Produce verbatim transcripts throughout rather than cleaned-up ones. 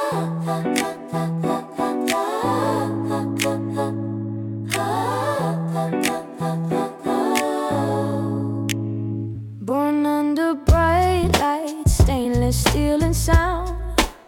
Born under bright lights, stainless steel and sound.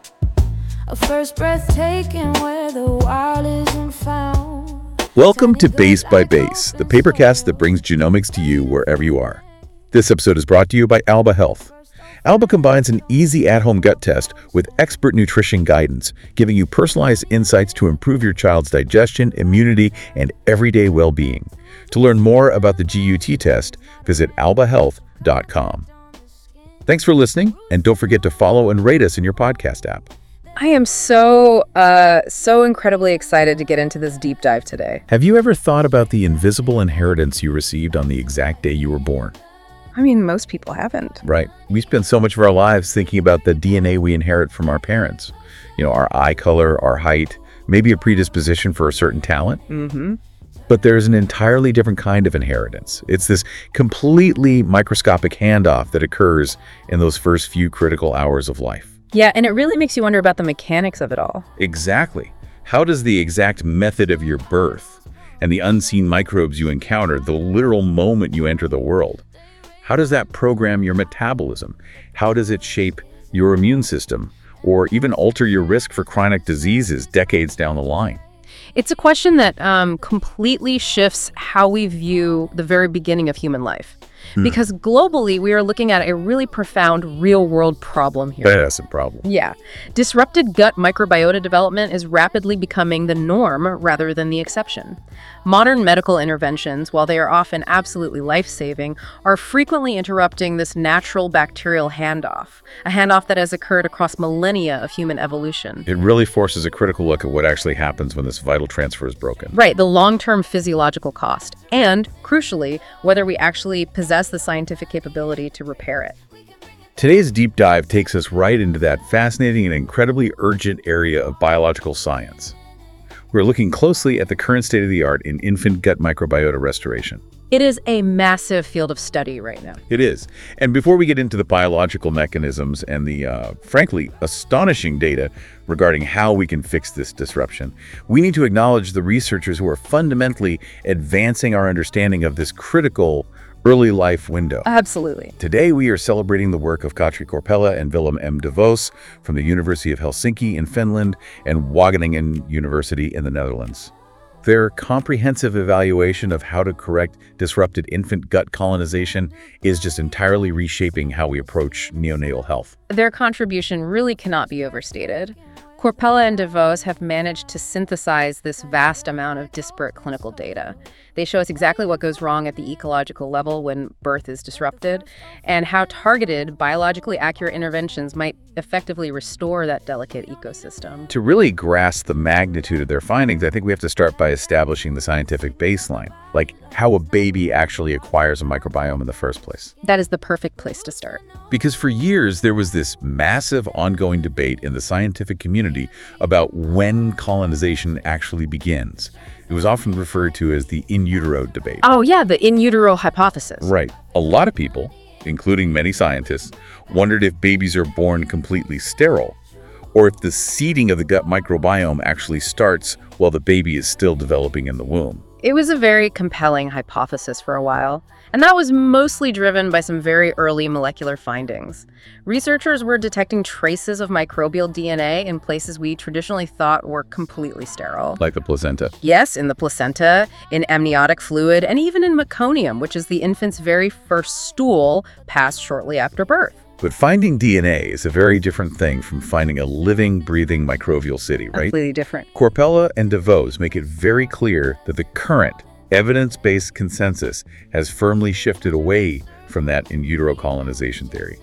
A first breath taken where the wild isn't found. Welcome to Base by Base, the papercast that brings genomics to you wherever you are. This episode is brought to you by Alba Health. Alba combines an easy at-home gut test with expert nutrition guidance, giving you personalized insights to improve your child's digestion, immunity, and everyday well-being. To learn more about the G U T test, visit alba health dot com. Thanks for listening, and don't forget to follow and rate us in your podcast app. I am so, uh, so incredibly excited to get into this deep dive today. Have you ever thought about the invisible inheritance you received on the exact day you were born? I mean, most people haven't. Right. We spend so much of our lives thinking about the D N A we inherit from our parents. You know, our eye color, our height, maybe a predisposition for a certain talent. Mm-hmm. But there's an entirely different kind of inheritance. It's this completely microscopic handoff that occurs in those first few critical hours of life. Yeah, and it really makes you wonder about the mechanics of it all. Exactly. How does the exact method of your birth and the unseen microbes you encounter the literal moment you enter the world, how does that program your metabolism? How does it shape your immune system or even alter your risk for chronic diseases decades down the line? It's a question that um, completely shifts how we view the very beginning of human life. Hmm. Because globally, we are looking at a really profound real-world problem here. That's a problem. Yeah. Disrupted gut microbiota development is rapidly becoming the norm rather than the exception. Modern medical interventions, while they are often absolutely life-saving, are frequently interrupting this natural bacterial handoff, a handoff that has occurred across millennia of human evolution. It really forces a critical look at what actually happens when this vital transfer is broken. Right, the long-term physiological cost, and, crucially, whether we actually possess the scientific capability to repair it. Today's deep dive takes us right into that fascinating and incredibly urgent area of biological science. We're looking closely at the current state of the art in infant gut microbiota restoration. It is a massive field of study right now. It is. And before we get into the biological mechanisms and the, uh, frankly, astonishing data regarding how we can fix this disruption, we need to acknowledge the researchers who are fundamentally advancing our understanding of this critical early life window. Absolutely. Today, we are celebrating the work of Katri Korpela and Willem M. de Vos from the University of Helsinki in Finland and Wageningen University in the Netherlands. Their comprehensive evaluation of how to correct disrupted infant gut colonization is just entirely reshaping how we approach neonatal health. Their contribution really cannot be overstated. Korpela and de Vos have managed to synthesize this vast amount of disparate clinical data. They show us exactly what goes wrong at the ecological level when birth is disrupted, and how targeted, biologically accurate interventions might effectively restore that delicate ecosystem. To really grasp the magnitude of their findings, I think we have to start by establishing the scientific baseline, like how a baby actually acquires a microbiome in the first place. That is the perfect place to start. Because for years, there was this massive ongoing debate in the scientific community about when colonization actually begins. It was often referred to as the in utero debate. Oh yeah, the in utero hypothesis. Right. A lot of people, including many scientists, wondered if babies are born completely sterile, or if the seeding of the gut microbiome actually starts while the baby is still developing in the womb. It was a very compelling hypothesis for a while, and that was mostly driven by some very early molecular findings. Researchers were detecting traces of microbial D N A in places we traditionally thought were completely sterile. Like the placenta. Yes, in the placenta, in amniotic fluid, and even in meconium, which is the infant's very first stool passed shortly after birth. But finding D N A is a very different thing from finding a living, breathing microbial city, right? Completely different. Korpela and de Vos make it very clear that the current evidence-based consensus has firmly shifted away from that in utero colonization theory.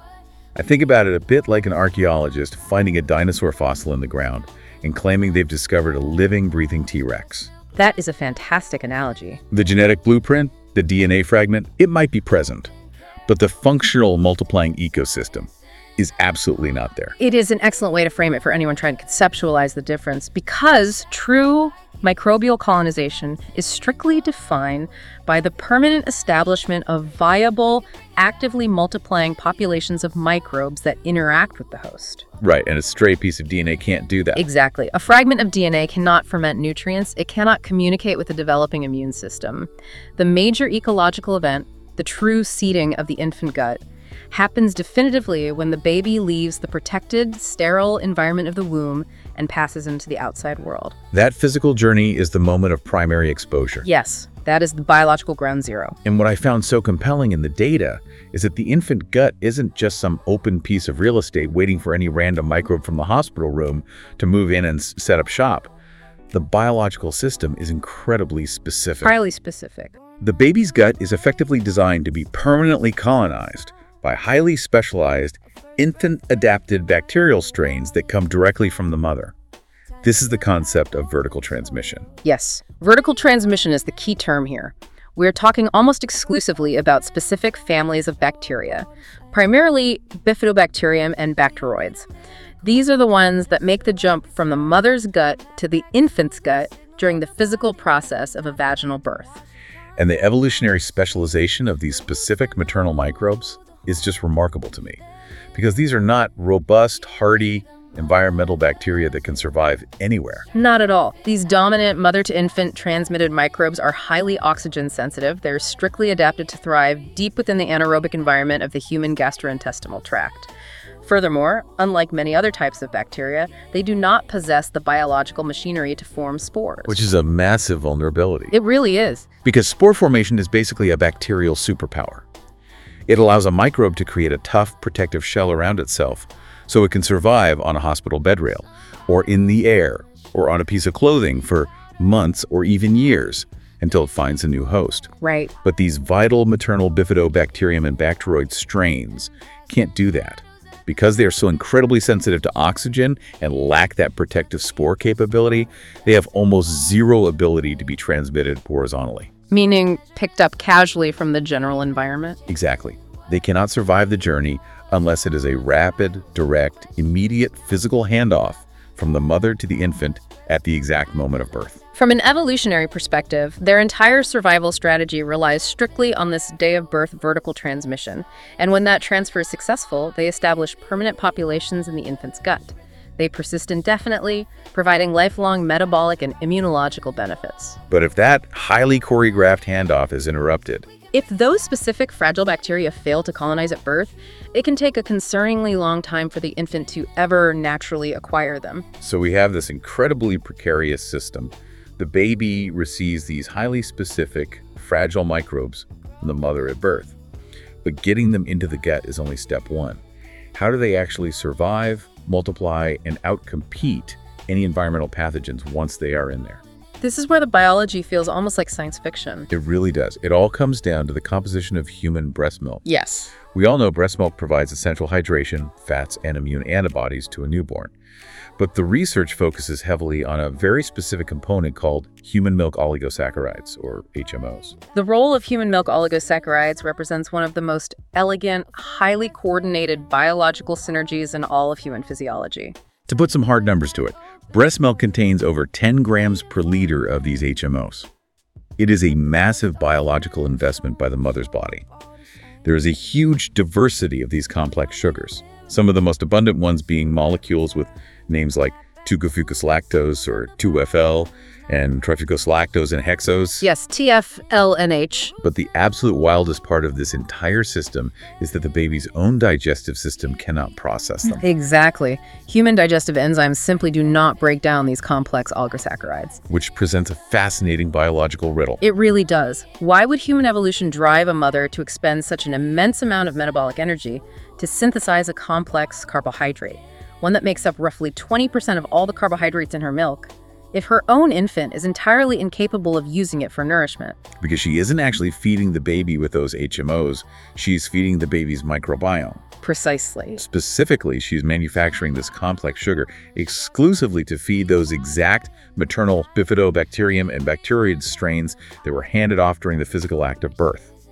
I think about it a bit like an archaeologist finding a dinosaur fossil in the ground and claiming they've discovered a living, breathing T-Rex. That is a fantastic analogy. The genetic blueprint, the D N A fragment, it might be present, but the functional multiplying ecosystem, is absolutely not there. It is an excellent way to frame it for anyone trying to conceptualize the difference, because true microbial colonization is strictly defined by the permanent establishment of viable, actively multiplying populations of microbes that interact with the host. Right, and a stray piece of D N A can't do that. Exactly. A fragment of D N A cannot ferment nutrients. It cannot communicate with a developing immune system. The major ecological event, the true seeding of the infant gut, happens definitively when the baby leaves the protected, sterile environment of the womb and passes into the outside world. That physical journey is the moment of primary exposure. Yes, that is the biological ground zero. And what I found so compelling in the data is that the infant gut isn't just some open piece of real estate waiting for any random microbe from the hospital room to move in and s- set up shop. The biological system is incredibly specific. Highly specific. The baby's gut is effectively designed to be permanently colonized by highly specialized, infant-adapted bacterial strains that come directly from the mother. This is the concept of vertical transmission. Yes, vertical transmission is the key term here. We're talking almost exclusively about specific families of bacteria, primarily Bifidobacterium and Bacteroids. These are the ones that make the jump from the mother's gut to the infant's gut during the physical process of a vaginal birth. And the evolutionary specialization of these specific maternal microbes is just remarkable to me, because these are not robust, hardy, environmental bacteria that can survive anywhere. Not at all. These dominant mother-to-infant transmitted microbes are highly oxygen sensitive. They're strictly adapted to thrive deep within the anaerobic environment of the human gastrointestinal tract. Furthermore, unlike many other types of bacteria, they do not possess the biological machinery to form spores. Which is a massive vulnerability. It really is. Because spore formation is basically a bacterial superpower. It allows a microbe to create a tough, protective shell around itself so it can survive on a hospital bed rail, or in the air, or on a piece of clothing for months or even years until it finds a new host. Right. But these vital maternal Bifidobacterium and Bacteroid strains can't do that. Because they are so incredibly sensitive to oxygen and lack that protective spore capability, they have almost zero ability to be transmitted horizontally. Meaning picked up casually from the general environment? Exactly. They cannot survive the journey unless it is a rapid, direct, immediate physical handoff from the mother to the infant at the exact moment of birth. From an evolutionary perspective, their entire survival strategy relies strictly on this day-of-birth vertical transmission. And when that transfer is successful, they establish permanent populations in the infant's gut. They persist indefinitely, providing lifelong metabolic and immunological benefits. But if that highly choreographed handoff is interrupted, if those specific fragile bacteria fail to colonize at birth, it can take a concerningly long time for the infant to ever naturally acquire them. So we have this incredibly precarious system. The baby receives these highly specific, fragile microbes from the mother at birth. But getting them into the gut is only step one. How do they actually survive, multiply, and outcompete any environmental pathogens once they are in there? This is where the biology feels almost like science fiction. It really does. It all comes down to the composition of human breast milk. Yes. We all know breast milk provides essential hydration, fats, and immune antibodies to a newborn. But the research focuses heavily on a very specific component called human milk oligosaccharides, or H M Os. The role of human milk oligosaccharides represents one of the most elegant, highly coordinated biological synergies in all of human physiology. To put some hard numbers to it, breast milk contains over ten grams per liter of these H M Os. It is a massive biological investment by the mother's body. There is a huge diversity of these complex sugars, some of the most abundant ones being molecules with names like two fucus lactose or two F L and trifucose lactose and hexose. Yes, T F L N H. But the absolute wildest part of this entire system is that the baby's own digestive system cannot process them. Exactly. Human digestive enzymes simply do not break down these complex oligosaccharides. Which presents a fascinating biological riddle. It really does. Why would human evolution drive a mother to expend such an immense amount of metabolic energy to synthesize a complex carbohydrate, one that makes up roughly twenty percent of all the carbohydrates in her milk, if her own infant is entirely incapable of using it for nourishment? Because she isn't actually feeding the baby with those H M Os, she's feeding the baby's microbiome. Precisely. Specifically, she's manufacturing this complex sugar exclusively to feed those exact maternal Bifidobacterium and Bacteroid strains that were handed off during the physical act of birth.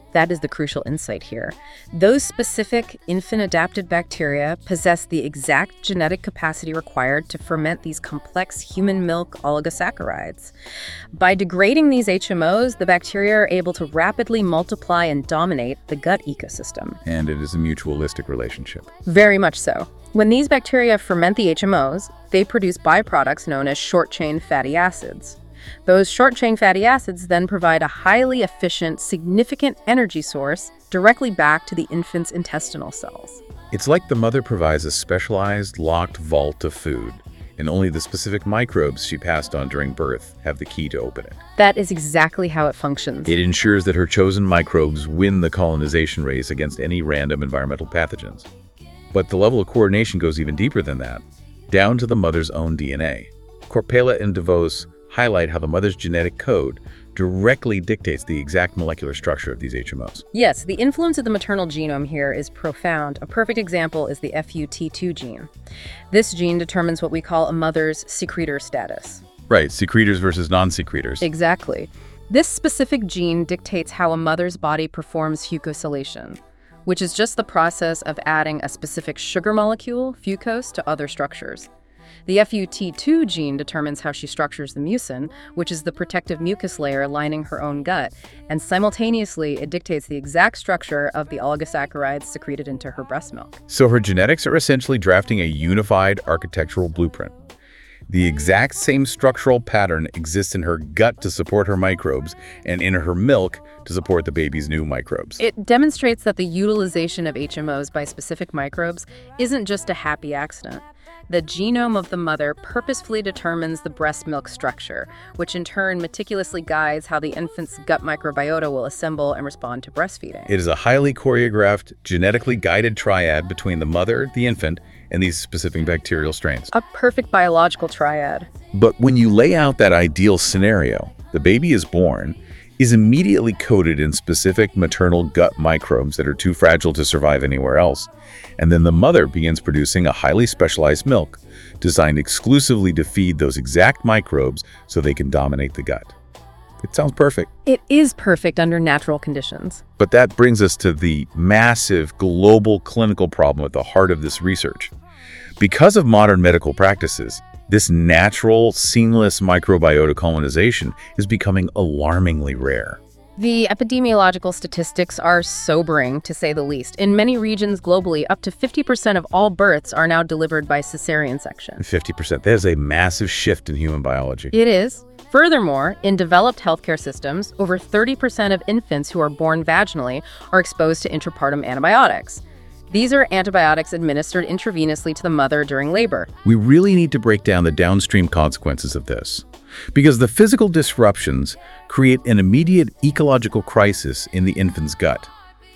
That is the crucial insight here. Those specific infant-adapted bacteria possess the exact genetic capacity required to ferment these complex human milk oligosaccharides. By degrading these H M Os, the bacteria are able to rapidly multiply and dominate the gut ecosystem. And it is a mutualistic relationship. Very much so. When these bacteria ferment the H M Os, they produce byproducts known as short-chain fatty acids. Those short-chain fatty acids then provide a highly efficient, significant energy source directly back to the infant's intestinal cells. It's like the mother provides a specialized, locked vault of food, and only the specific microbes she passed on during birth have the key to open it. That is exactly how it functions. It ensures that her chosen microbes win the colonization race against any random environmental pathogens. But the level of coordination goes even deeper than that, down to the mother's own D N A. Korpela and DeVos highlight how the mother's genetic code directly dictates the exact molecular structure of these H M Os. Yes, the influence of the maternal genome here is profound. A perfect example is the F U T two gene. This gene determines what we call a mother's secretor status. Right, secretors versus non-secretors. Exactly. This specific gene dictates how a mother's body performs fucosylation, which is just the process of adding a specific sugar molecule, fucose, to other structures. The F U T two gene determines how she structures the mucin, which is the protective mucus layer lining her own gut, and simultaneously it dictates the exact structure of the oligosaccharides secreted into her breast milk. So her genetics are essentially drafting a unified architectural blueprint. The exact same structural pattern exists in her gut to support her microbes and in her milk to support the baby's new microbes. It demonstrates that the utilization of H M Os by specific microbes isn't just a happy accident. The genome of the mother purposefully determines the breast milk structure, which in turn meticulously guides how the infant's gut microbiota will assemble and respond to breastfeeding. It is a highly choreographed, genetically guided triad between the mother, the infant, and these specific bacterial strains. A perfect biological triad. But when you lay out that ideal scenario, the baby is born, is immediately coated in specific maternal gut microbes that are too fragile to survive anywhere else. And then the mother begins producing a highly specialized milk designed exclusively to feed those exact microbes so they can dominate the gut. It sounds perfect. It is perfect under natural conditions. But that brings us to the massive global clinical problem at the heart of this research. Because of modern medical practices, this natural, seamless microbiota colonization is becoming alarmingly rare. The epidemiological statistics are sobering, to say the least. In many regions globally, up to fifty percent of all births are now delivered by cesarean section. fifty percent. That is a massive shift in human biology. It is. Furthermore, in developed healthcare systems, over thirty percent of infants who are born vaginally are exposed to intrapartum antibiotics. These are antibiotics administered intravenously to the mother during labor. We really need to break down the downstream consequences of this, because the physical disruptions create an immediate ecological crisis in the infant's gut.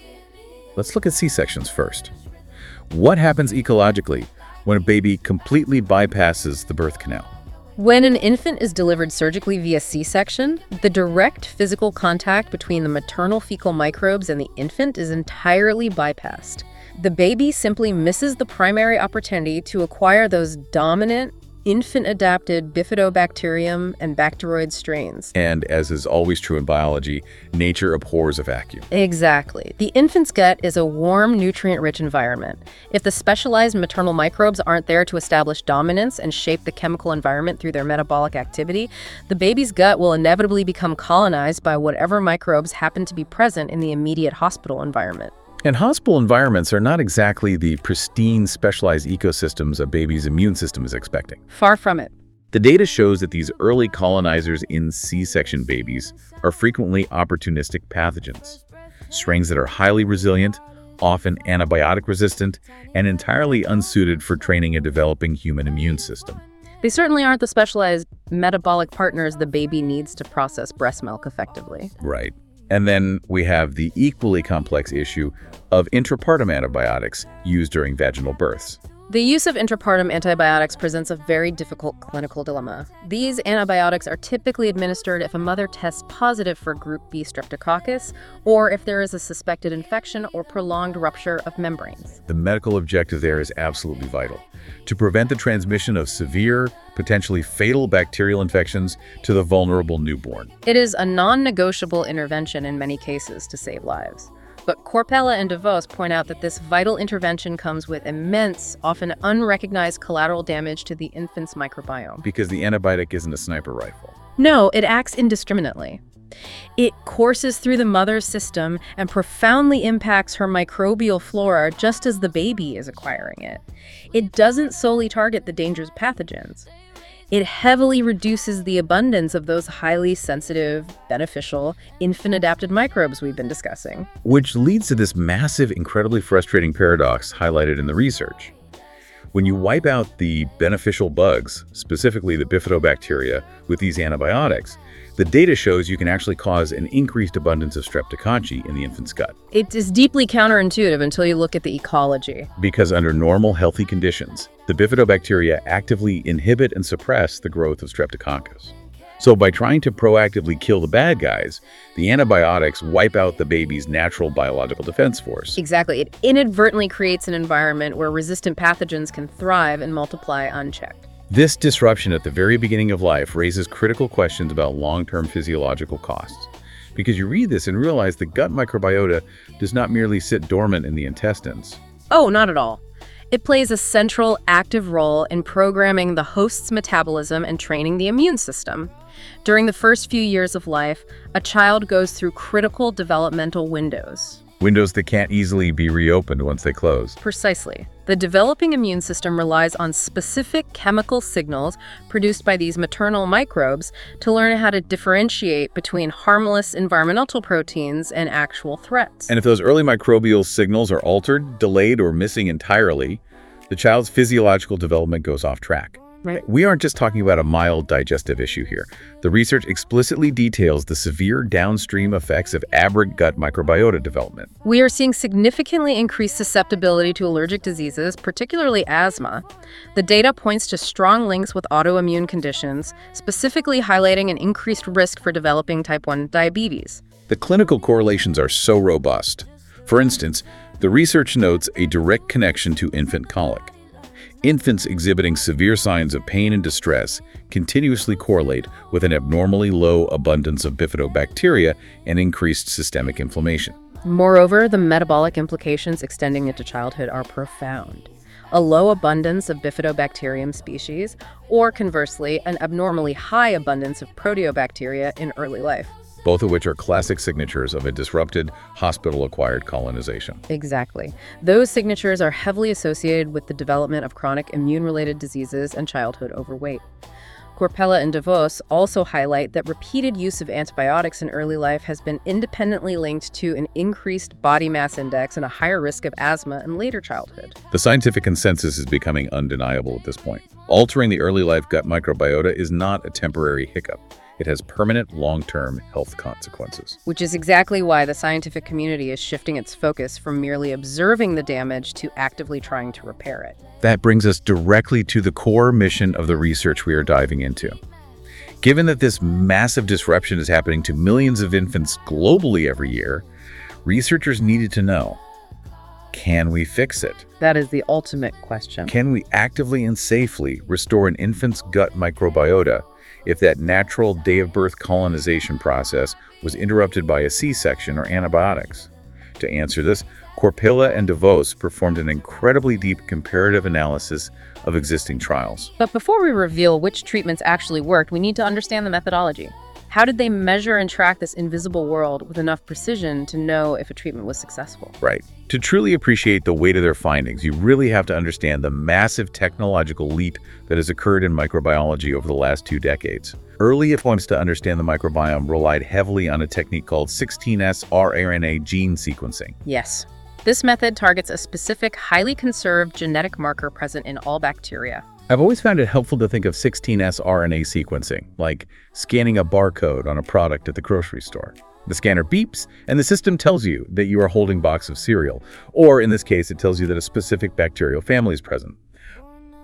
Let's look at C-sections first. What happens ecologically when a baby completely bypasses the birth canal? When an infant is delivered surgically via C-section, the direct physical contact between the maternal fecal microbes and the infant is entirely bypassed. The baby simply misses the primary opportunity to acquire those dominant, infant-adapted bifidobacterium and bacteroid strains. And as is always true in biology, nature abhors a vacuum. Exactly. The infant's gut is a warm, nutrient-rich environment. If the specialized maternal microbes aren't there to establish dominance and shape the chemical environment through their metabolic activity, the baby's gut will inevitably become colonized by whatever microbes happen to be present in the immediate hospital environment. And hospital environments are not exactly the pristine, specialized ecosystems a baby's immune system is expecting. Far from it. The data shows that these early colonizers in C-section babies are frequently opportunistic pathogens, strains that are highly resilient, often antibiotic resistant, and entirely unsuited for training a developing human immune system. They certainly aren't the specialized metabolic partners the baby needs to process breast milk effectively. Right. And then we have the equally complex issue of intrapartum antibiotics used during vaginal births. The use of intrapartum antibiotics presents a very difficult clinical dilemma. These antibiotics are typically administered if a mother tests positive for Group B streptococcus or if there is a suspected infection or prolonged rupture of membranes. The medical objective there is absolutely vital, to prevent the transmission of severe, potentially fatal bacterial infections to the vulnerable newborn. It is a non-negotiable intervention in many cases to save lives. But Corpella and DeVos point out that this vital intervention comes with immense, often unrecognized collateral damage to the infant's microbiome. Because the antibiotic isn't a sniper rifle. No, it acts indiscriminately. It courses through the mother's system and profoundly impacts her microbial flora just as the baby is acquiring it. It doesn't solely target the dangerous pathogens. It heavily reduces the abundance of those highly sensitive, beneficial, infant-adapted microbes we've been discussing. Which leads to this massive, incredibly frustrating paradox highlighted in the research. When you wipe out the beneficial bugs, specifically the bifidobacteria, with these antibiotics, the data shows you can actually cause an increased abundance of streptococci in the infant's gut. It is deeply counterintuitive until you look at the ecology. Because under normal, healthy conditions, the bifidobacteria actively inhibit and suppress the growth of streptococcus. So by trying to proactively kill the bad guys, the antibiotics wipe out the baby's natural biological defense force. Exactly. It inadvertently creates an environment where resistant pathogens can thrive and multiply unchecked. This disruption at the very beginning of life raises critical questions about long-term physiological costs. Because you read this and realize the gut microbiota does not merely sit dormant in the intestines. Oh, not at all. It plays a central, active role in programming the host's metabolism and training the immune system. During the first few years of life, a child goes through critical developmental windows. Windows that can't easily be reopened once they close. Precisely. The developing immune system relies on specific chemical signals produced by these maternal microbes to learn how to differentiate between harmless environmental proteins and actual threats. And if those early microbial signals are altered, delayed, or missing entirely, the child's physiological development goes off track. Right. We aren't just talking about a mild digestive issue here. The research explicitly details the severe downstream effects of aberrant gut microbiota development. We are seeing significantly increased susceptibility to allergic diseases, particularly asthma. The data points to strong links with autoimmune conditions, specifically highlighting an increased risk for developing type one diabetes. The clinical correlations are so robust. For instance, the research notes a direct connection to infant colic. Infants exhibiting severe signs of pain and distress continuously correlate with an abnormally low abundance of bifidobacteria and increased systemic inflammation. Moreover, the metabolic implications extending into childhood are profound. A low abundance of bifidobacterium species, or conversely, an abnormally high abundance of proteobacteria in early life. Both of which are classic signatures of a disrupted, hospital-acquired colonization. Exactly. Those signatures are heavily associated with the development of chronic immune-related diseases and childhood overweight. Corpella and DeVos also highlight that repeated use of antibiotics in early life has been independently linked to an increased body mass index and a higher risk of asthma in later childhood. The scientific consensus is becoming undeniable at this point. Altering the early life gut microbiota is not a temporary hiccup. It has permanent, long-term health consequences. Which is exactly why the scientific community is shifting its focus from merely observing the damage to actively trying to repair it. That brings us directly to the core mission of the research we are diving into. Given that this massive disruption is happening to millions of infants globally every year, researchers needed to know, can we fix it? That is the ultimate question. Can we actively and safely restore an infant's gut microbiota if that natural day-of-birth colonization process was interrupted by a C-section or antibiotics? To answer this, Corpella and DeVos performed an incredibly deep comparative analysis of existing trials. But before we reveal which treatments actually worked, we need to understand the methodology. How did they measure and track this invisible world with enough precision to know if a treatment was successful? Right. To truly appreciate the weight of their findings, you really have to understand the massive technological leap that has occurred in microbiology over the last two decades. Early attempts to understand the microbiome relied heavily on a technique called sixteen S R N A gene sequencing. Yes. This method targets a specific, highly conserved genetic marker present in all bacteria. I've always found it helpful to think of sixteen S R N A sequencing, like scanning a barcode on a product at the grocery store. The scanner beeps, and the system tells you that you are holding a box of cereal, or in this case, it tells you that a specific bacterial family is present.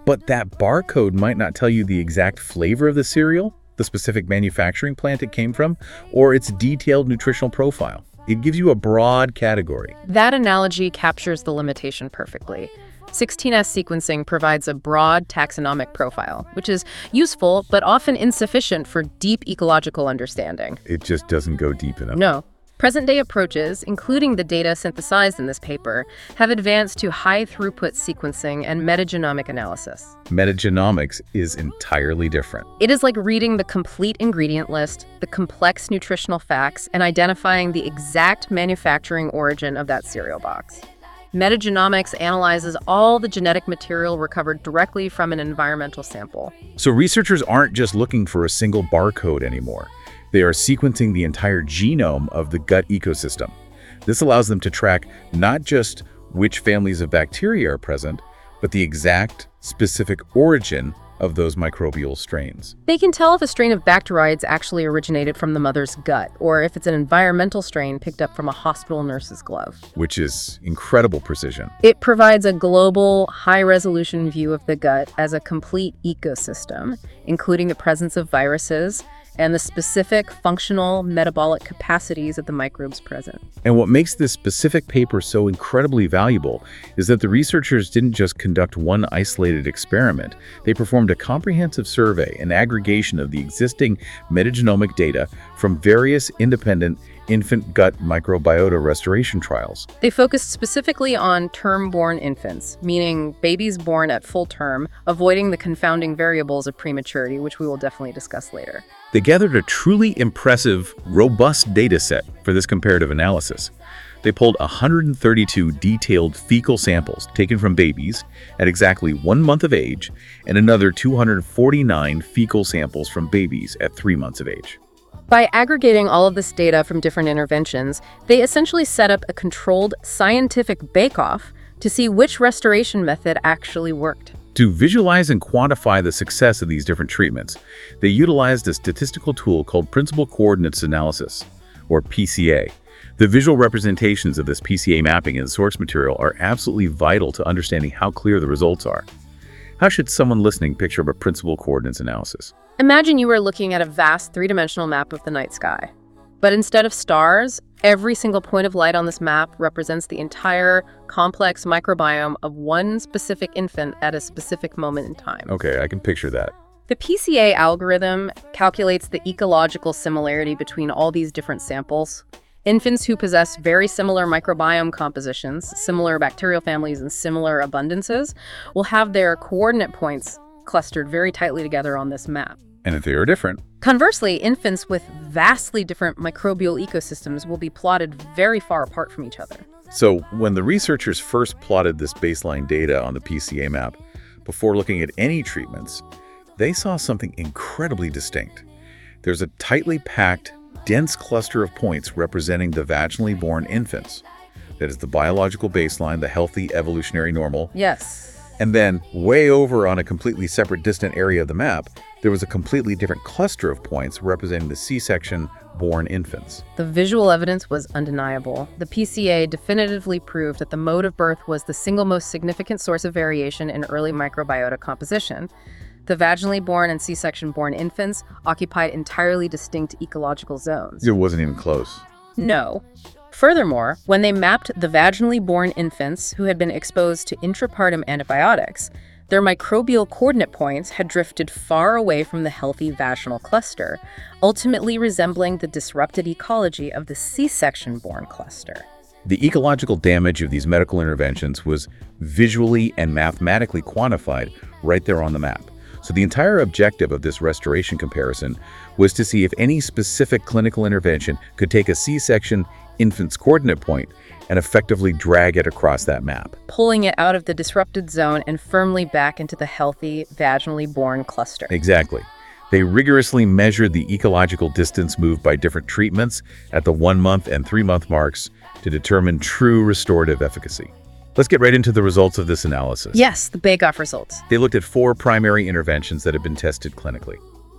But that barcode might not tell you the exact flavor of the cereal, the specific manufacturing plant it came from, or its detailed nutritional profile. It gives you a broad category. That analogy captures the limitation perfectly. sixteen S sequencing provides a broad taxonomic profile, which is useful but often insufficient for deep ecological understanding. It just doesn't go deep enough. No. Present-day approaches, including the data synthesized in this paper, have advanced to high-throughput sequencing and metagenomic analysis. Metagenomics is entirely different. It is like reading the complete ingredient list, the complex nutritional facts, and identifying the exact manufacturing origin of that cereal box. Metagenomics analyzes all the genetic material recovered directly from an environmental sample. So researchers aren't just looking for a single barcode anymore. They are sequencing the entire genome of the gut ecosystem. This allows them to track not just which families of bacteria are present, but the exact, specific origin of those microbial strains. They can tell if a strain of bacteroides actually originated from the mother's gut, or if it's an environmental strain picked up from a hospital nurse's glove. Which is incredible precision. It provides a global, high-resolution view of the gut as a complete ecosystem, including the presence of viruses, and the specific functional metabolic capacities of the microbes present. And what makes this specific paper so incredibly valuable is that the researchers didn't just conduct one isolated experiment. They performed a comprehensive survey and aggregation of the existing metagenomic data from various independent infant gut microbiota restoration trials. They focused specifically on term-born infants, meaning babies born at full term, avoiding the confounding variables of prematurity, which we will definitely discuss later. They gathered a truly impressive, robust data set for this comparative analysis. They pulled one hundred thirty-two detailed fecal samples taken from babies at exactly one month of age and another two hundred forty-nine fecal samples from babies at three months of age. By aggregating all of this data from different interventions, they essentially set up a controlled scientific bake-off to see which restoration method actually worked. To visualize and quantify the success of these different treatments, they utilized a statistical tool called Principal Coordinates Analysis, or P C A. The visual representations of this P C A mapping in the source material are absolutely vital to understanding how clear the results are. How should someone listening picture a Principal Coordinates Analysis? Imagine you were looking at a vast three-dimensional map of the night sky. But instead of stars, every single point of light on this map represents the entire complex microbiome of one specific infant at a specific moment in time. Okay, I can picture that. The P C A algorithm calculates the ecological similarity between all these different samples. Infants who possess very similar microbiome compositions, similar bacterial families, and similar abundances will have their coordinate points clustered very tightly together on this map. And if they are different? Conversely, infants with vastly different microbial ecosystems will be plotted very far apart from each other. So when the researchers first plotted this baseline data on the P C A map, before looking at any treatments, they saw something incredibly distinct. There's a tightly packed, dense cluster of points representing the vaginally born infants. That is the biological baseline, the healthy evolutionary normal. Yes. And then, way over on a completely separate distant area of the map, there was a completely different cluster of points representing the C-section born infants. The visual evidence was undeniable. The P C A definitively proved that the mode of birth was the single most significant source of variation in early microbiota composition. The vaginally born and C-section born infants occupied entirely distinct ecological zones. It wasn't even close. No. Furthermore, when they mapped the vaginally born infants who had been exposed to intrapartum antibiotics, their microbial coordinate points had drifted far away from the healthy vaginal cluster, ultimately resembling the disrupted ecology of the C-section born cluster. The ecological damage of these medical interventions was visually and mathematically quantified right there on the map. So the entire objective of this restoration comparison was to see if any specific clinical intervention could take a C-section infant's coordinate point and effectively drag it across that map, pulling it out of the disrupted zone and firmly back into the healthy, vaginally born cluster. Exactly. They rigorously measured the ecological distance moved by different treatments at the one-month and three-month marks to determine true restorative efficacy. Let's get right into the results of this analysis. Yes, the bake-off results. They looked at four primary interventions that had been tested clinically.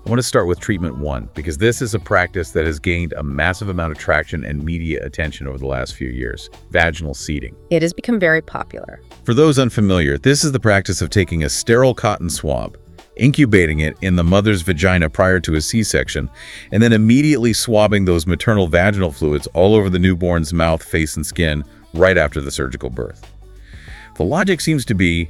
I want to start with treatment one, because this is a practice that has gained a massive amount of traction and media attention over the last few years: vaginal seeding. It has become very popular. For those unfamiliar, this is the practice of taking a sterile cotton swab, incubating it in the mother's vagina prior to a C-section, and then immediately swabbing those maternal vaginal fluids all over the newborn's mouth, face, and skin right after the surgical birth. The logic seems to be,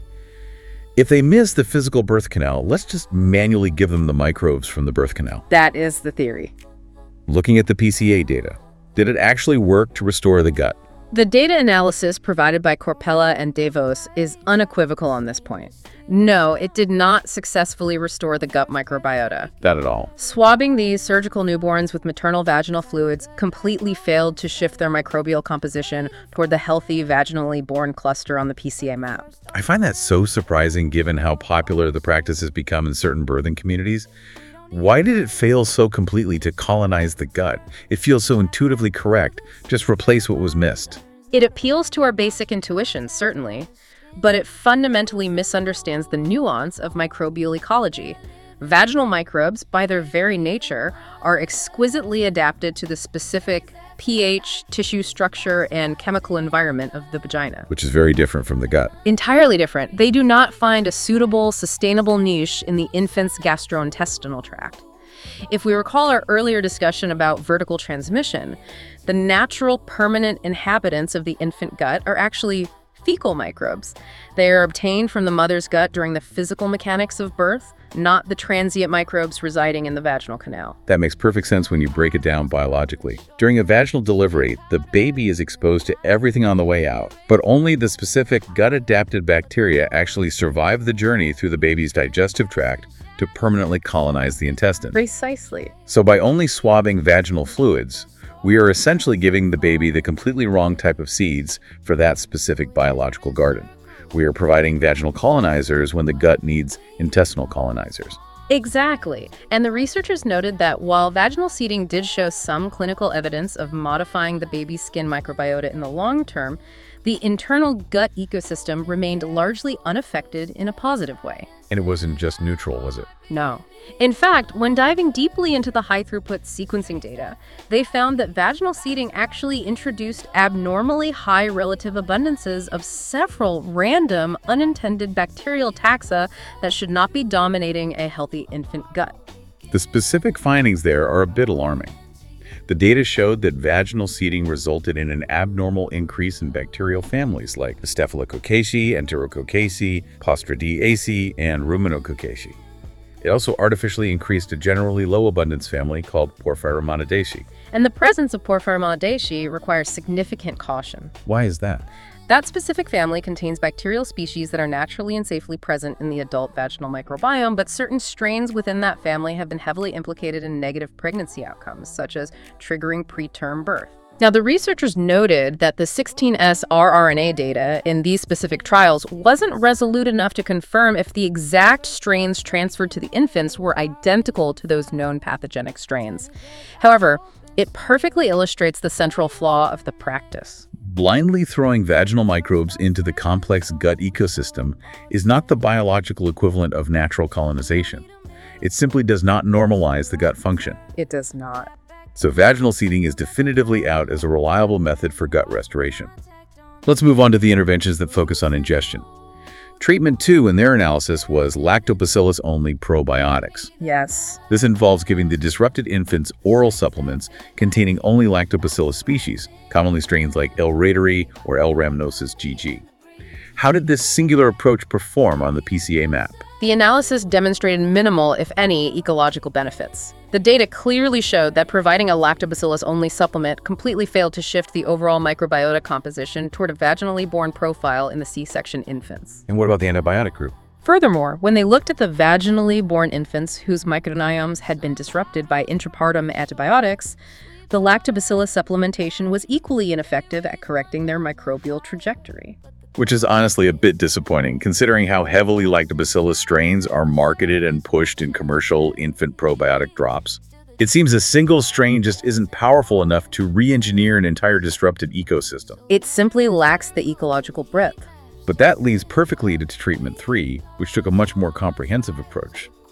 if they miss the physical birth canal, let's just manually give them the microbes from the birth canal. That is the theory. Looking at the P C A data, did it actually work to restore the gut? The data analysis provided by Corpella and DeVos is unequivocal on this point. No, it did not successfully restore the gut microbiota. Not at all. Swabbing these surgical newborns with maternal vaginal fluids completely failed to shift their microbial composition toward the healthy vaginally born cluster on the P C A map. I find that so surprising given how popular the practice has become in certain birthing communities. Why did it fail so completely to colonize the gut? It feels so intuitively correct. Just replace what was missed. It appeals to our basic intuitions, certainly, but it fundamentally misunderstands the nuance of microbial ecology. Vaginal microbes, by their very nature, are exquisitely adapted to the specific pH, tissue structure, and chemical environment of the vagina. Which is very different from the gut. Entirely different. They do not find a suitable, sustainable niche in the infant's gastrointestinal tract. If we recall our earlier discussion about vertical transmission, the natural permanent inhabitants of the infant gut are actually fecal microbes. They are obtained from the mother's gut during the physical mechanics of birth, not the transient microbes residing in the vaginal canal. That makes perfect sense when you break it down biologically. During a vaginal delivery, the baby is exposed to everything on the way out, but only the specific gut-adapted bacteria actually survive the journey through the baby's digestive tract to permanently colonize the intestine. Precisely. So by only swabbing vaginal fluids, we are essentially giving the baby the completely wrong type of seeds for that specific biological garden. We are providing vaginal colonizers when the gut needs intestinal colonizers. Exactly. And the researchers noted that while vaginal seeding did show some clinical evidence of modifying the baby's skin microbiota in the long term, the internal gut ecosystem remained largely unaffected in a positive way. And it wasn't just neutral, was it? No. In fact, when diving deeply into the high-throughput sequencing data, they found that vaginal seeding actually introduced abnormally high relative abundances of several random, unintended bacterial taxa that should not be dominating a healthy infant gut. The specific findings there are a bit alarming. The data showed that vaginal seeding resulted in an abnormal increase in bacterial families like Staphylococcaceae, Enterococcaceae, Postridaceae, and Ruminococcaceae. It also artificially increased a generally low abundance family called Porphyromonaceae. And the presence of Porphyromonaceae requires significant caution. Why is that? That specific family contains bacterial species that are naturally and safely present in the adult vaginal microbiome, but certain strains within that family have been heavily implicated in negative pregnancy outcomes, such as triggering preterm birth. Now, the researchers noted that the sixteen S rRNA data in these specific trials wasn't resolute enough to confirm if the exact strains transferred to the infants were identical to those known pathogenic strains. However, it perfectly illustrates the central flaw of the practice. Blindly throwing vaginal microbes into the complex gut ecosystem is not the biological equivalent of natural colonization. It simply does not normalize the gut function. It does not. So vaginal seeding is definitively out as a reliable method for gut restoration. Let's move on to the interventions that focus on ingestion. Treatment two in their analysis was lactobacillus-only probiotics. Yes. This involves giving the disrupted infants oral supplements containing only lactobacillus species, commonly strains like L. reuteri or L. rhamnosus G G. How did this singular approach perform on the P C A map? The analysis demonstrated minimal, if any, ecological benefits. The data clearly showed that providing a lactobacillus-only supplement completely failed to shift the overall microbiota composition toward a vaginally born profile in the C-section infants. And what about the antibiotic group? Furthermore, when they looked at the vaginally born infants whose microbiomes had been disrupted by intrapartum antibiotics, the lactobacillus supplementation was equally ineffective at correcting their microbial trajectory. Which is honestly a bit disappointing, considering how heavily lactobacillus strains are marketed and pushed in commercial infant probiotic drops. It seems a single strain just isn't powerful enough to re-engineer an entire disrupted ecosystem. It simply lacks the ecological breadth. But that leads perfectly to treatment three, which took a much more comprehensive approach.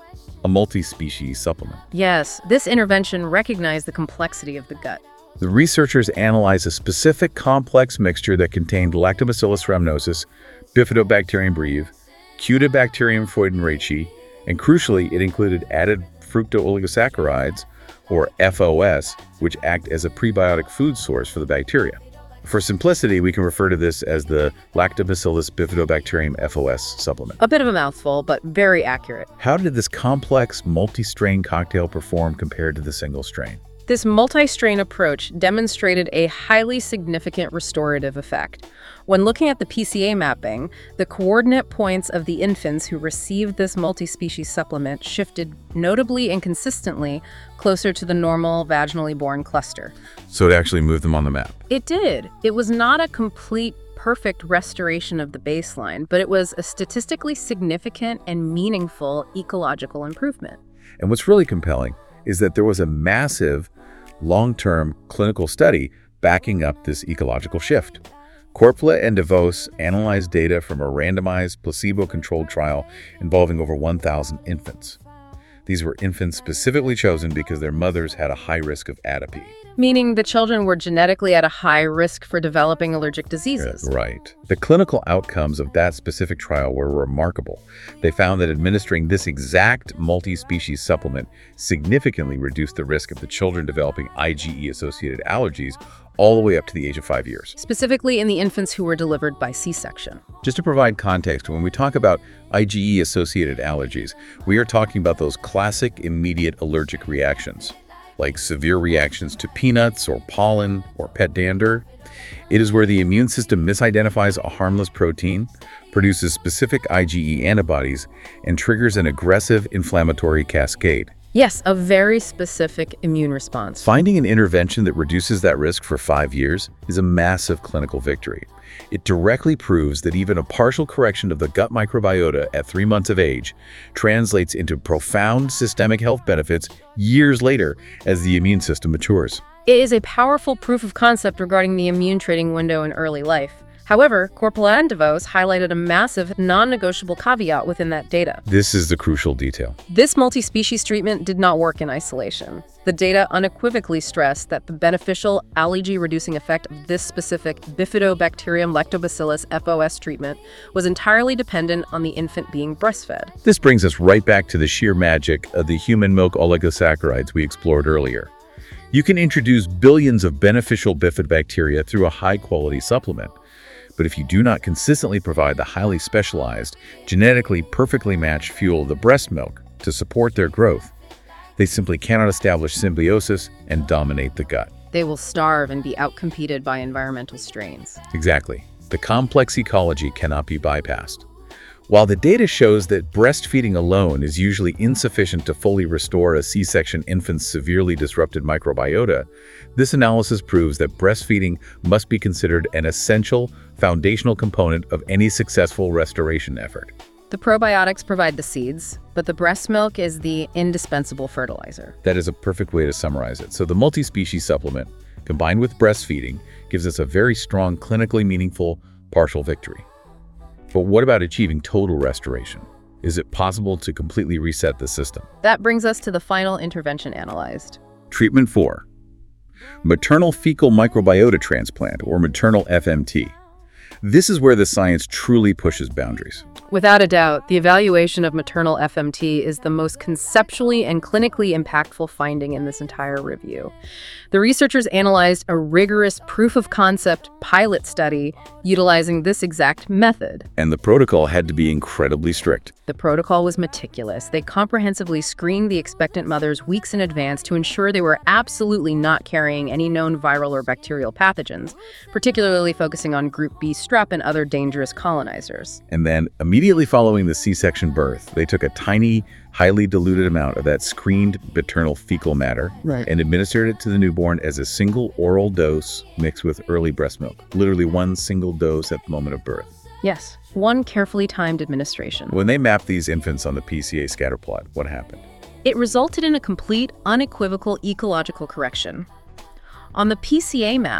a multi-species supplement. Yes, this intervention recognized the complexity of the gut. The researchers analyzed a specific complex mixture that contained Lactobacillus rhamnosus, Bifidobacterium breve, Cutibacterium freudenreichi, and crucially, it included added fructooligosaccharides, or F O S, which act as a prebiotic food source for the bacteria. For simplicity, we can refer to this as the Lactobacillus bifidobacterium F O S supplement. A bit of a mouthful, but very accurate. How did this complex multi-strain cocktail perform compared to the single strain? This multi-strain approach demonstrated a highly significant restorative effect. When looking at the P C A mapping, the coordinate points of the infants who received this multi-species supplement shifted notably and consistently closer to the normal vaginally born cluster. So it actually moved them on the map. It did. It was not a complete, perfect restoration of the baseline, but it was a statistically significant and meaningful ecological improvement. And what's really compelling is that there was a massive long-term clinical study backing up this ecological shift. Korpela and DeVos analyzed data from a randomized placebo-controlled trial involving over one thousand infants. These were infants specifically chosen because their mothers had a high risk of atopy. Meaning the children were genetically at a high risk for developing allergic diseases. Right. The clinical outcomes of that specific trial were remarkable. They found that administering this exact multi-species supplement significantly reduced the risk of the children developing I G E-associated allergies all the way up to the age of five years. Specifically in the infants who were delivered by C-section. Just to provide context, when we talk about I G E-associated allergies, we are talking about those classic immediate allergic reactions, like severe reactions to peanuts or pollen or pet dander. It is where the immune system misidentifies a harmless protein, produces specific I G E antibodies, and triggers an aggressive inflammatory cascade. Yes, a very specific immune response. Finding an intervention that reduces that risk for five years is a massive clinical victory. It directly proves that even a partial correction of the gut microbiota at three months of age translates into profound systemic health benefits years later as the immune system matures. It is a powerful proof of concept regarding the immune trading window in early life. However, Korpela and DeVos highlighted a massive, non-negotiable caveat within that data. This is the crucial detail. This multi-species treatment did not work in isolation. The data unequivocally stressed that the beneficial allergy-reducing effect of this specific Bifidobacterium lactobacillus F O S treatment was entirely dependent on the infant being breastfed. This brings us right back to the sheer magic of the human milk oligosaccharides we explored earlier. You can introduce billions of beneficial bifidobacteria through a high-quality supplement. But if you do not consistently provide the highly specialized, genetically perfectly matched fuel of the breast milk to support their growth, they simply cannot establish symbiosis and dominate the gut. They will starve and be outcompeted by environmental strains. Exactly. The complex ecology cannot be bypassed. While the data shows that breastfeeding alone is usually insufficient to fully restore a C-section infant's severely disrupted microbiota, this analysis proves that breastfeeding must be considered an essential, foundational component of any successful restoration effort. The probiotics provide the seeds, but the breast milk is the indispensable fertilizer. That is a perfect way to summarize it. So the multi-species supplement, combined with breastfeeding, gives us a very strong, clinically meaningful partial victory. But what about achieving total restoration? Is it possible to completely reset the system? That brings us to the final intervention analyzed. Treatment four. Maternal fecal microbiota transplant, or maternal F M T. This is where the science truly pushes boundaries. Without a doubt, the evaluation of maternal F M T is the most conceptually and clinically impactful finding in this entire review. The researchers analyzed a rigorous proof-of-concept pilot study utilizing this exact method. And the protocol had to be incredibly strict. The protocol was meticulous. They comprehensively screened the expectant mothers weeks in advance to ensure they were absolutely not carrying any known viral or bacterial pathogens, particularly focusing on group B strep and other dangerous colonizers. And then, immediately following the C-section birth, they took a tiny, highly diluted amount of that screened maternal fecal matter Right. and administered it to the newborn as a single oral dose mixed with early breast milk. Literally one single dose at the moment of birth. Yes, one carefully timed administration. When they mapped these infants on the P C A scatter plot, what happened? It resulted in a complete, unequivocal ecological correction. On the P C A map,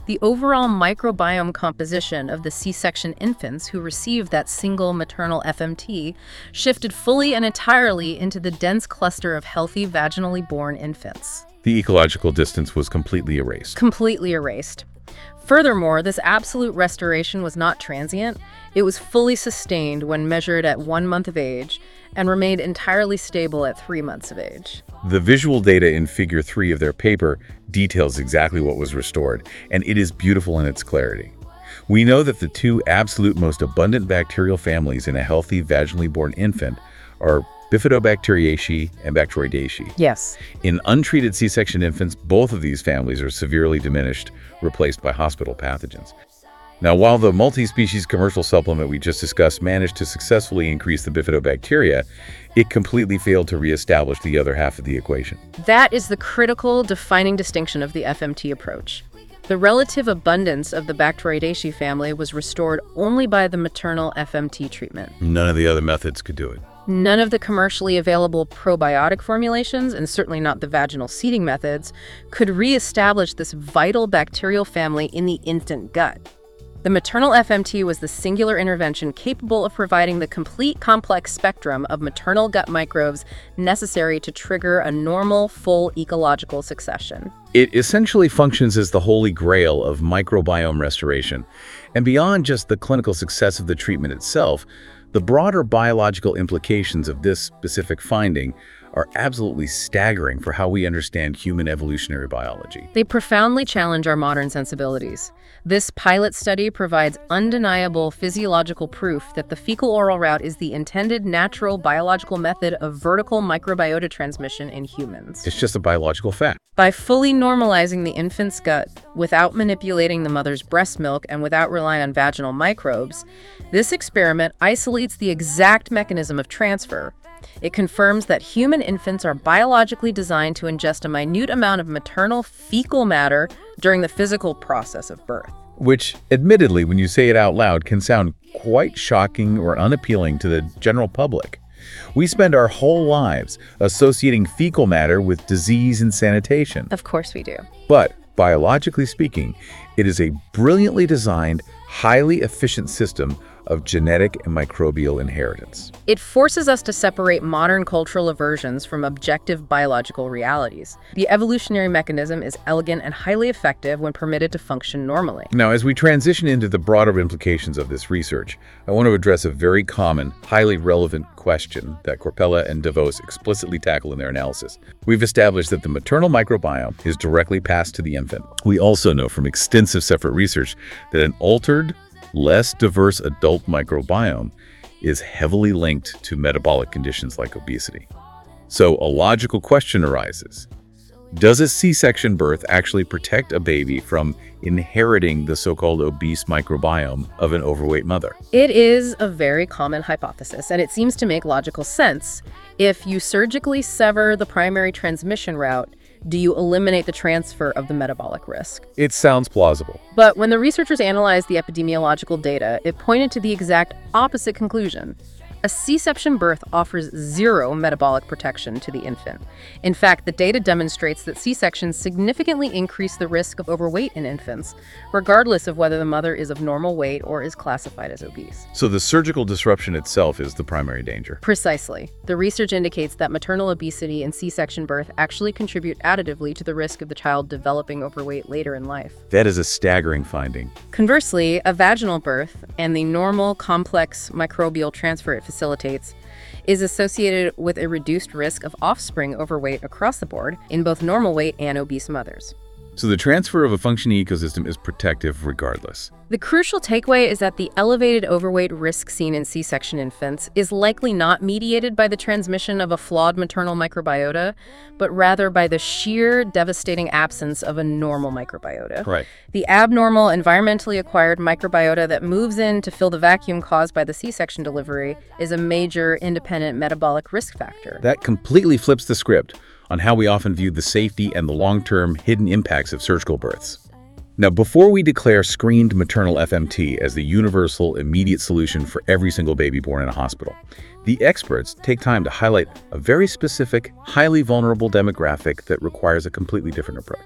the overall microbiome composition of the C-section infants who received that single maternal F M T shifted fully and entirely into the dense cluster of healthy vaginally born infants. The ecological distance was completely erased. Completely erased. Furthermore, this absolute restoration was not transient. It was fully sustained when measured at one month of age and remained entirely stable at three months of age. The visual data in figure three of their paper details exactly what was restored, and it is beautiful in its clarity. We know that the two absolute most abundant bacterial families in a healthy vaginally born infant are Bifidobacteriaceae and Bacteroideaceae. Yes. In untreated C-section infants, both of these families are severely diminished, replaced by hospital pathogens. Now, while the multi-species commercial supplement we just discussed managed to successfully increase the bifidobacteria, it completely failed to reestablish the other half of the equation. That is the critical defining distinction of the F M T approach. The relative abundance of the Bacteroideaceae family was restored only by the maternal F M T treatment. None of the other methods could do it. None of the commercially available probiotic formulations, and certainly not the vaginal seeding methods, could reestablish this vital bacterial family in the infant gut. The maternal F M T was the singular intervention capable of providing the complete complex spectrum of maternal gut microbes necessary to trigger a normal, full ecological succession. It essentially functions as the holy grail of microbiome restoration. And beyond just the clinical success of the treatment itself, the broader biological implications of this specific finding are absolutely staggering for how we understand human evolutionary biology. They profoundly challenge our modern sensibilities. This pilot study provides undeniable physiological proof that the fecal-oral route is the intended natural biological method of vertical microbiota transmission in humans. It's just a biological fact. By fully normalizing the infant's gut, without manipulating the mother's breast milk, and without relying on vaginal microbes, this experiment isolates the exact mechanism of transfer. It confirms that human infants are biologically designed to ingest a minute amount of maternal fecal matter during the physical process of birth. Which, admittedly, when you say it out loud, can sound quite shocking or unappealing to the general public. We spend our whole lives associating fecal matter with disease and sanitation. Of course we do. But, biologically speaking, it is a brilliantly designed, highly efficient system of genetic and microbial inheritance. It forces us to separate modern cultural aversions from objective biological realities. The evolutionary mechanism is elegant and highly effective when permitted to function normally. Now, as we transition into the broader implications of this research, I want to address a very common, highly relevant question that Corpella and DeVos explicitly tackle in their analysis. We've established that the maternal microbiome is directly passed to the infant. We also know from extensive separate research that an altered, less diverse adult microbiome is heavily linked to metabolic conditions like obesity. So a logical question arises. Does a C-section birth actually protect a baby from inheriting the so-called obese microbiome of an overweight mother? It is a very common hypothesis, and it seems to make logical sense. If you surgically sever the primary transmission route, do you eliminate the transfer of the metabolic risk? It sounds plausible. But when the researchers analyzed the epidemiological data, it pointed to the exact opposite conclusion. A C-section birth offers zero metabolic protection to the infant. In fact, the data demonstrates that C-sections significantly increase the risk of overweight in infants, regardless of whether the mother is of normal weight or is classified as obese. So the surgical disruption itself is the primary danger. Precisely. The research indicates that maternal obesity and C-section birth actually contribute additively to the risk of the child developing overweight later in life. That is a staggering finding. Conversely, a vaginal birth and the normal, complex microbial transfer it facilitates is associated with a reduced risk of offspring overweight across the board in both normal weight and obese mothers. So the transfer of a functioning ecosystem is protective regardless. The crucial takeaway is that the elevated overweight risk seen in C-section infants is likely not mediated by the transmission of a flawed maternal microbiota, but rather by the sheer devastating absence of a normal microbiota. Right. The abnormal, environmentally acquired microbiota that moves in to fill the vacuum caused by the C-section delivery is a major independent metabolic risk factor. That completely flips the script on how we often view the safety and the long-term hidden impacts of surgical births. Now, before we declare screened maternal F M T as the universal, immediate solution for every single baby born in a hospital, the experts take time to highlight a very specific, highly vulnerable demographic that requires a completely different approach.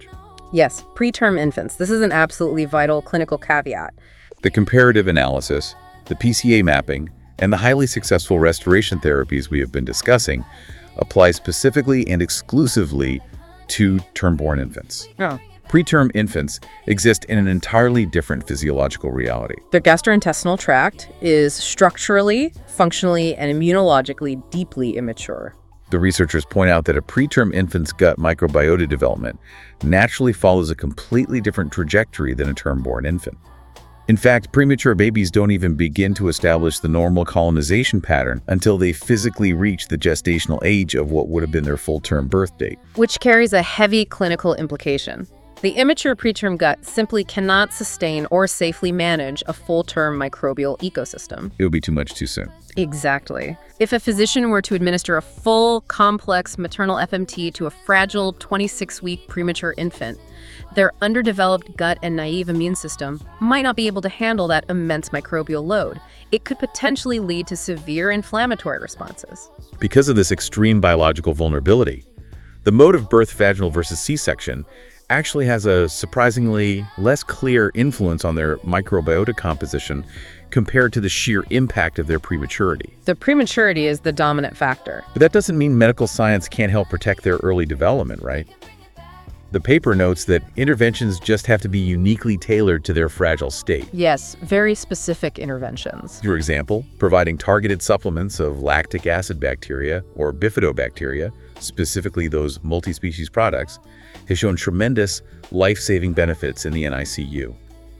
Yes, preterm infants. This is an absolutely vital clinical caveat. The comparative analysis, the P C A mapping, and the highly successful restoration therapies we have been discussing apply specifically and exclusively to term-born infants. Oh. Preterm infants exist in an entirely different physiological reality. The gastrointestinal tract is structurally, functionally, and immunologically deeply immature. The researchers point out that a preterm infant's gut microbiota development naturally follows a completely different trajectory than a term-born infant. In fact, premature babies don't even begin to establish the normal colonization pattern until they physically reach the gestational age of what would have been their full-term birth date. Which carries a heavy clinical implication. The immature preterm gut simply cannot sustain or safely manage a full-term microbial ecosystem. It would be too much too soon. Exactly. If a physician were to administer a full, complex maternal F M T to a fragile twenty-six-week premature infant, their underdeveloped gut and naive immune system might not be able to handle that immense microbial load. It could potentially lead to severe inflammatory responses. Because of this extreme biological vulnerability, the mode of birth, vaginal versus C-section, actually has a surprisingly less clear influence on their microbiota composition compared to the sheer impact of their prematurity. The prematurity is the dominant factor. But that doesn't mean medical science can't help protect their early development, right? The paper notes that interventions just have to be uniquely tailored to their fragile state. Yes, very specific interventions. For example, providing targeted supplements of lactic acid bacteria or bifidobacteria, specifically those multi-species products, has shown tremendous life-saving benefits in the N I C U.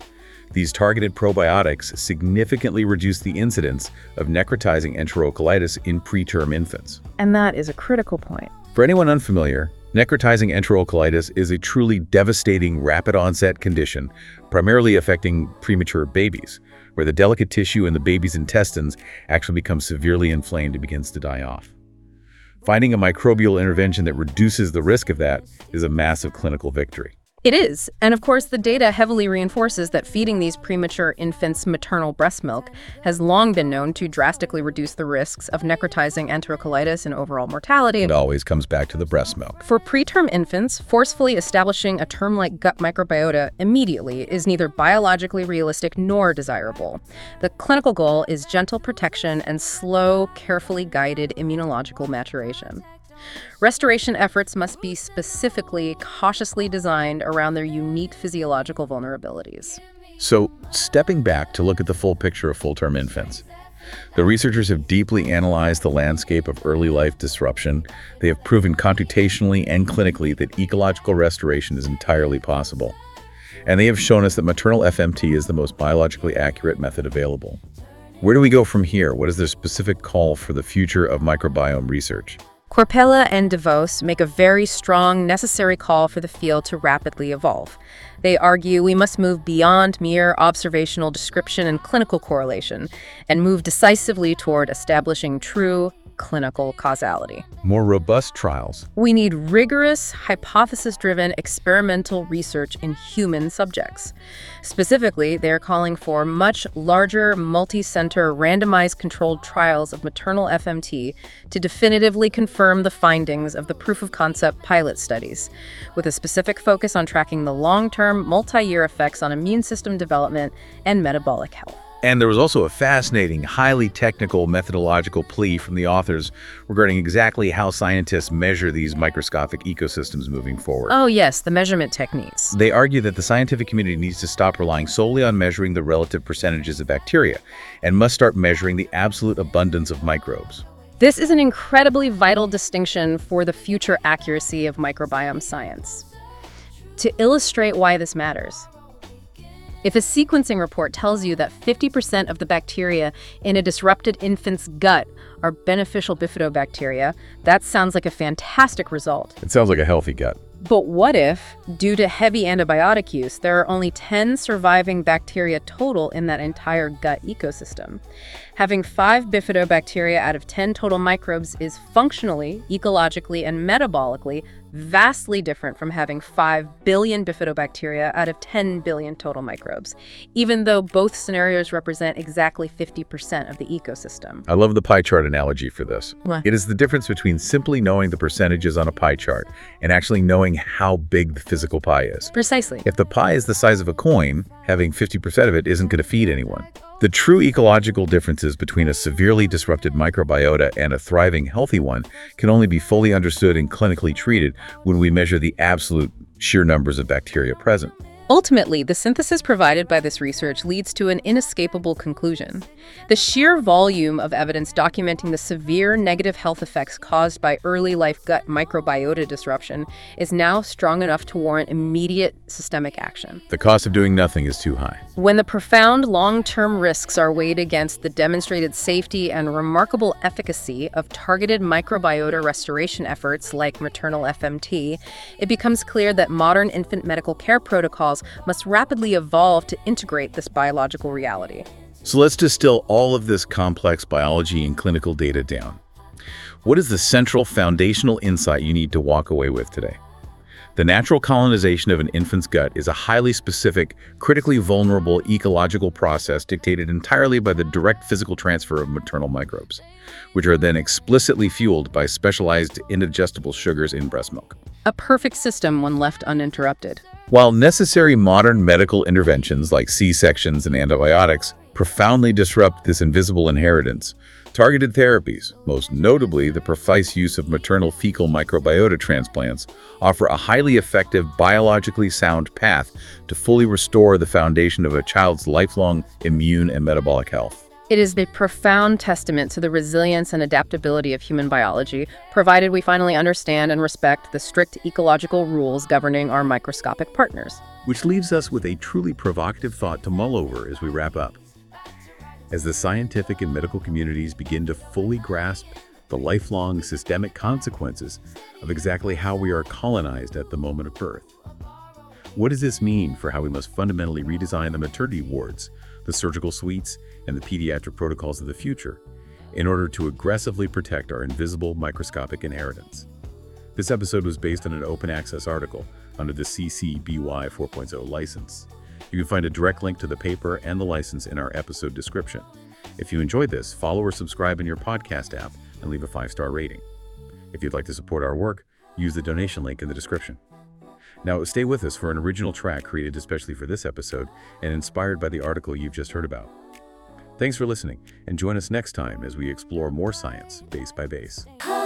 These targeted probiotics significantly reduce the incidence of necrotizing enterocolitis in preterm infants. And that is a critical point. For anyone unfamiliar, necrotizing enterocolitis is a truly devastating rapid-onset condition, primarily affecting premature babies, where the delicate tissue in the baby's intestines actually becomes severely inflamed and begins to die off. Finding a microbial intervention that reduces the risk of that is a massive clinical victory. It is, and of course the data heavily reinforces that feeding these premature infants maternal breast milk has long been known to drastically reduce the risks of necrotizing enterocolitis and overall mortality. It always comes back to the breast milk. For preterm infants, forcefully establishing a term-like gut microbiota immediately is neither biologically realistic nor desirable. The clinical goal is gentle protection and slow, carefully guided immunological maturation. Restoration efforts must be specifically, cautiously designed around their unique physiological vulnerabilities. So, stepping back to look at the full picture of full-term infants, the researchers have deeply analyzed the landscape of early life disruption. They have proven computationally and clinically that ecological restoration is entirely possible. And they have shown us that maternal F M T is the most biologically accurate method available. Where do we go from here? What is their specific call for the future of microbiome research? Corpella and DeVos make a very strong, necessary call for the field to rapidly evolve. They argue we must move beyond mere observational description and clinical correlation and move decisively toward establishing true clinical causality. More robust trials. We need rigorous, hypothesis-driven experimental research in human subjects. Specifically, they are calling for much larger, multi-center, randomized controlled trials of maternal F M T to definitively confirm the findings of the proof-of-concept pilot studies, with a specific focus on tracking the long-term, multi-year effects on immune system development and metabolic health. And there was also a fascinating, highly technical methodological plea from the authors regarding exactly how scientists measure these microscopic ecosystems moving forward. Oh yes, the measurement techniques. They argue that the scientific community needs to stop relying solely on measuring the relative percentages of bacteria and must start measuring the absolute abundance of microbes. This is an incredibly vital distinction for the future accuracy of microbiome science. To illustrate why this matters, if a sequencing report tells you that fifty percent of the bacteria in a disrupted infant's gut are beneficial bifidobacteria, that sounds like a fantastic result. It sounds like a healthy gut. But what if, due to heavy antibiotic use, there are only ten surviving bacteria total in that entire gut ecosystem? Having five bifidobacteria out of ten total microbes is functionally, ecologically, and metabolically vastly different from having five billion bifidobacteria out of ten billion total microbes, even though both scenarios represent exactly fifty percent of the ecosystem. I love the pie chart analogy for this. What? It is the difference between simply knowing the percentages on a pie chart and actually knowing how big the physical pie is. Precisely. If the pie is the size of a coin, having fifty percent of it isn't going to feed anyone. The true ecological differences between a severely disrupted microbiota and a thriving, healthy one can only be fully understood and clinically treated when we measure the absolute sheer numbers of bacteria present. Ultimately, the synthesis provided by this research leads to an inescapable conclusion. The sheer volume of evidence documenting the severe negative health effects caused by early life gut microbiota disruption is now strong enough to warrant immediate systemic action. The cost of doing nothing is too high. When the profound long-term risks are weighed against the demonstrated safety and remarkable efficacy of targeted microbiota restoration efforts like maternal F M T, it becomes clear that modern infant medical care protocols must rapidly evolve to integrate this biological reality. So let's distill all of this complex biology and clinical data down. What is the central foundational insight you need to walk away with today? The natural colonization of an infant's gut is a highly specific, critically vulnerable ecological process dictated entirely by the direct physical transfer of maternal microbes, which are then explicitly fueled by specialized indigestible sugars in breast milk. A perfect system when left uninterrupted. While necessary modern medical interventions like C-sections and antibiotics profoundly disrupt this invisible inheritance, targeted therapies, most notably the precise use of maternal fecal microbiota transplants, offer a highly effective, biologically sound path to fully restore the foundation of a child's lifelong immune and metabolic health. It is a profound testament to the resilience and adaptability of human biology, provided we finally understand and respect the strict ecological rules governing our microscopic partners. Which leaves us with a truly provocative thought to mull over as we wrap up. As the scientific and medical communities begin to fully grasp the lifelong systemic consequences of exactly how we are colonized at the moment of birth, what does this mean for how we must fundamentally redesign the maternity wards, the surgical suites, and the pediatric protocols of the future in order to aggressively protect our invisible microscopic inheritance? This episode was based on an open access article under the C C B Y four point oh license. You can find a direct link to the paper and the license in our episode description. If you enjoyed this, follow or subscribe in your podcast app and leave a five-star rating. If you'd like to support our work, use the donation link in the description. Now, stay with us for an original track created especially for this episode and inspired by the article you've just heard about. Thanks for listening, and join us next time as we explore more science, base by base.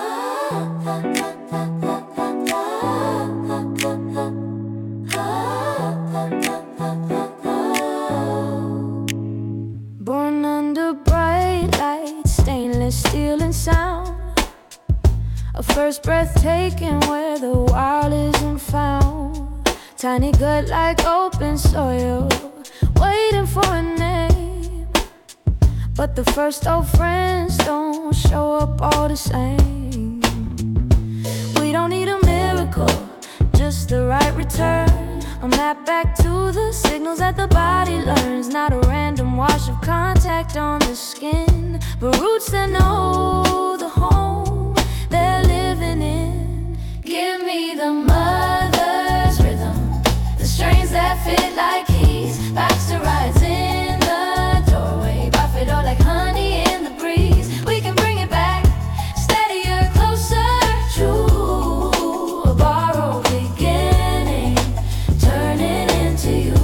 Born under bright lights, stainless steel and sound. A first breath taken where the wild isn't found. Tiny gut like open soil, waiting for a name. But the first old friends don't show up all the same. We don't need a miracle, just the right return. A map back to the signals that the body learns. Not a random wash of contact on the skin, but roots that know the home they're living in. Give me the mother's rhythm, the strains that fit like keys. Baxter rides in the doorway, Buffalo like honey in the breeze. We can bring it back, steadier, closer to a borrowed beginning, turn it into you.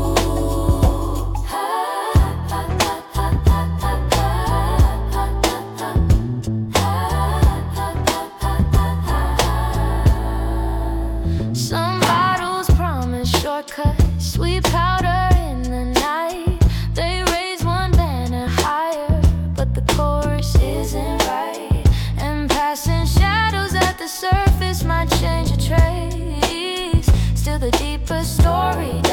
Some bottles promise shortcuts, sweet powder in the night. They raise one banner higher, but the chorus isn't right. And passing shadows at the surface might change a trace. Still the deeper story